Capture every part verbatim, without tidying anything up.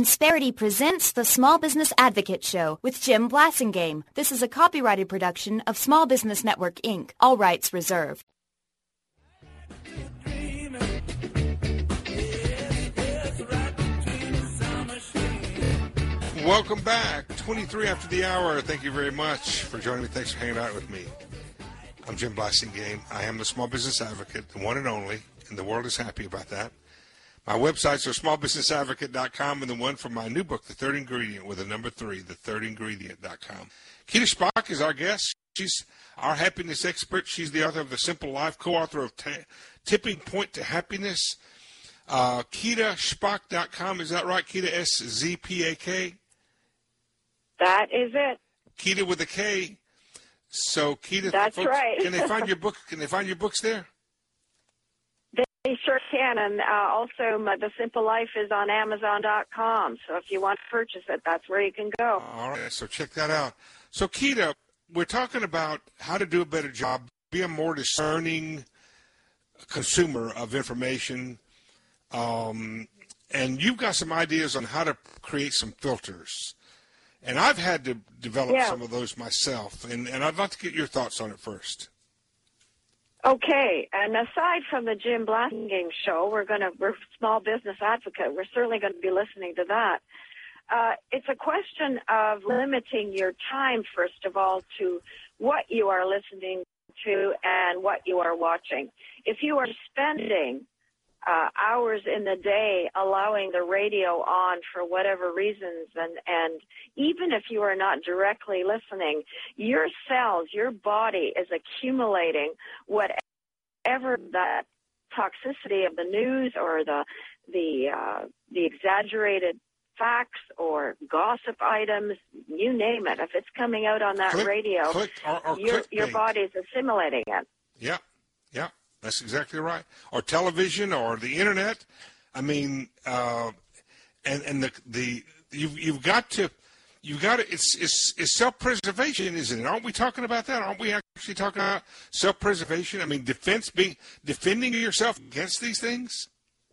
Insperity presents the Small Business Advocate Show with Jim Blasingame. This is a copyrighted production of Small Business Network, Incorporated. All rights reserved. Welcome back. twenty-three after the hour. Thank you very much for joining me. Thanks for hanging out with me. I'm Jim Blasingame. I am the Small Business Advocate, the one and only, and the world is happy about that. My websites are small business advocate dot com and the one for my new book, The Third Ingredient, with a number three, the third ingredient dot com. Keita Spock is our guest. She's our happiness expert. She's the author of The Simple Life, co-author of T- Tipping Point to Happiness. Uh, Keita Spock dot com, is that right? Keita, S Z P A K? That is it. Keita with a K. So, Keita, that's folks, right. can they find your book? Can they find your books there? They sure can, and uh, also my, The Simple Life is on Amazon dot com, so if you want to purchase it, that's where you can go. All right, so check that out. So, Keita, we're talking about how to do a better job, be a more discerning consumer of information, um, and you've got some ideas on how to create some filters. And I've had to develop yeah. some of those myself, and, and I'd like to get your thoughts on it first. Okay, and aside from the Jim Blasingame show, we're going to, we're Small Business Advocate, we're certainly going to be listening to that. Uh, it's a question of limiting your time, first of all, to what you are listening to and what you are watching. If you are spending uh, hours in the day allowing the radio on for whatever reasons, and, and even if you are not directly listening, your cells, your body is accumulating whatever that toxicity of the news or the the uh, the exaggerated facts or gossip items, you name it. If it's coming out on that click, radio, click, or, or your your body's assimilating it. Yeah, yeah. That's exactly right. Or television, or the internet. I mean, uh, and and the the you've you've got to you've got to. It's it's it's self-preservation, isn't it? Aren't we talking about that? Aren't we actually talking about self-preservation? I mean, defense, being defending yourself against these things.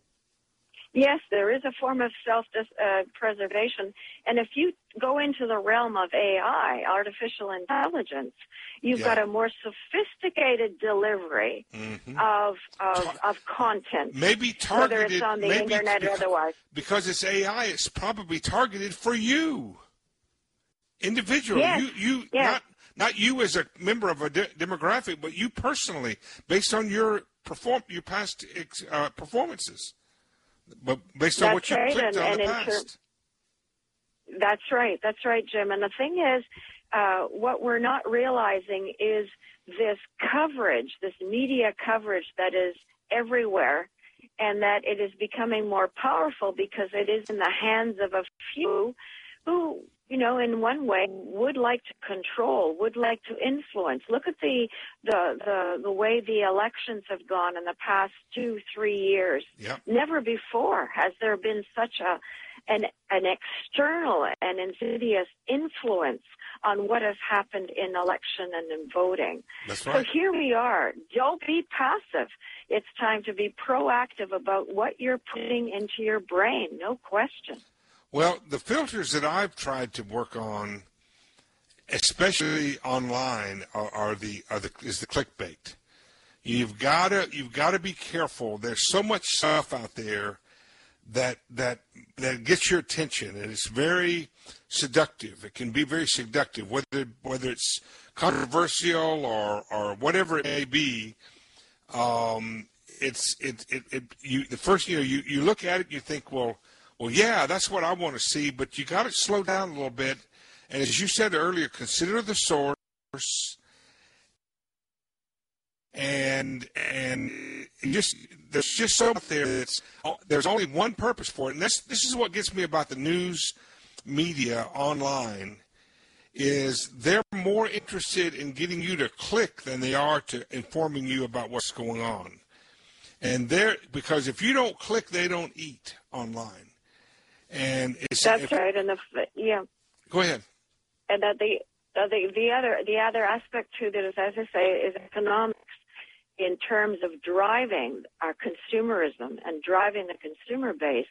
Yes, there is a form of self-preservation. And if you go into the realm of A I, artificial intelligence, you've yeah. got a more sophisticated delivery mm-hmm. of, of of content. Maybe targeted. Whether it's on the maybe internet because, or otherwise. Because it's A I, it's probably targeted for you. Individual. Yes. You, you yes. not, not you as a member of a de- demographic, but you personally, based on your perform your past uh, performances. But based on that's what you right. clicked and, on and the ter- past. That's right. That's right, Jim. And the thing is, uh, what we're not realizing is this coverage, this media coverage that is everywhere, and that it is becoming more powerful because it is in the hands of a few who, you know, in one way would like to control, would like to influence. Look at the the the, the way the elections have gone in the past two, three years. Yep. Never before has there been such a an an external and insidious influence on what has happened in election and in voting. That's right. So here we are. Don't be passive. It's time to be proactive about what you're putting into your brain, no question. Well, the filters that I've tried to work on, especially online, are, are the are the is the clickbait. You've got to you've got to be careful. There's so much stuff out there that that that gets your attention, and it's very seductive. It can be very seductive, whether whether it's controversial or or whatever it may be. Um, it's it it, it you the first you know you, you look at it, you think, well. Well, yeah, that's what I want to see, but you got to slow down a little bit. And as you said earlier, consider the source. And and just there's just so much there that's there's only one purpose for it, and this this is what gets me about the news media online. Is they're more interested in getting you to click than they are to informing you about what's going on. And they're because if you don't click, they don't eat online. And it's, that's if, right, and the yeah. Go ahead. And that the the the other the other aspect to that is, as I say, is economics in terms of driving our consumerism and driving the consumer base.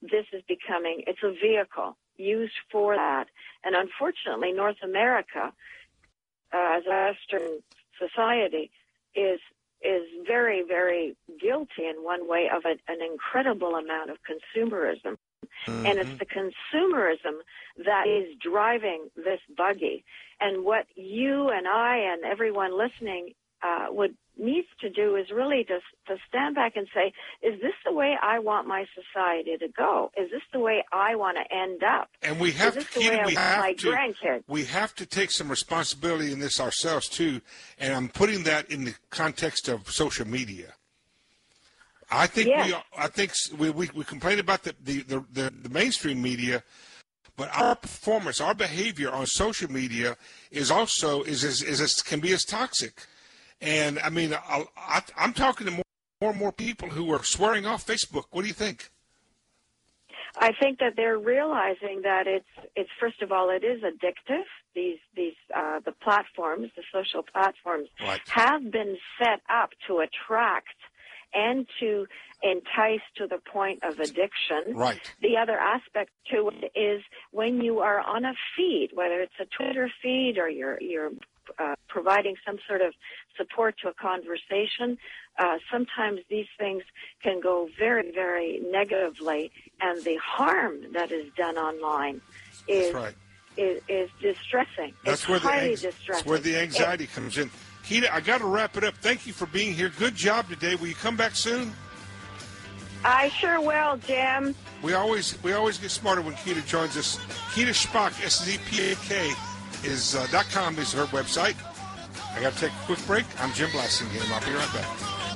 this is becoming, it's a vehicle used for that. And unfortunately, North America, uh, as a Western society, is is very, very guilty in one way of a, an incredible amount of consumerism. Mm-hmm. And it's the consumerism that is driving this buggy. And what you and I and everyone listening uh, would needs to do is really just to stand back and say, is this the way I want my society to go? Is this the way I want to end up? And we have is this to, the way we I have want my to, grandkids? we have to take some responsibility in this ourselves too. And I'm putting that in the context of social media. I think yes. we, I think we, we, we complain about the, the, the, the, the mainstream media, but our performance, our behavior on social media is also is is, is, is can be as toxic. And, I mean, I, I, I'm talking to more, more and more people who are swearing off Facebook. What do you think? I think that they're realizing that it's, it's first of all, it is addictive. These, these uh, the platforms, the social platforms, right. have been set up to attract and to entice to the point of addiction. Right. The other aspect to it is when you are on a feed, whether it's a Twitter feed or you're, you're Uh, providing some sort of support to a conversation, uh, sometimes these things can go very, very negatively, and the harm that is done online is right. is, is distressing. That's it's where highly the distressing. That's where the anxiety it, comes in. Keita, I got to wrap it up. Thank you for being here. Good job today. Will you come back soon? I sure will, Jim. We always we always get smarter when Keita joins us. Keita Shpak, S Z P A K. is uh, .com is her website. I got to take a quick break. I'm Jim Blasingame. I'll be right back.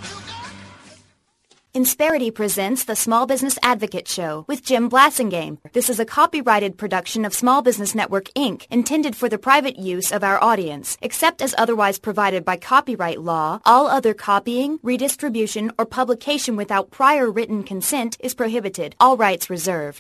Insperity presents the Small Business Advocate Show with Jim Blasingame. This is a copyrighted production of Small Business Network, Incorporated, intended for the private use of our audience. Except as otherwise provided by copyright law, all other copying, redistribution, or publication without prior written consent is prohibited. All rights reserved.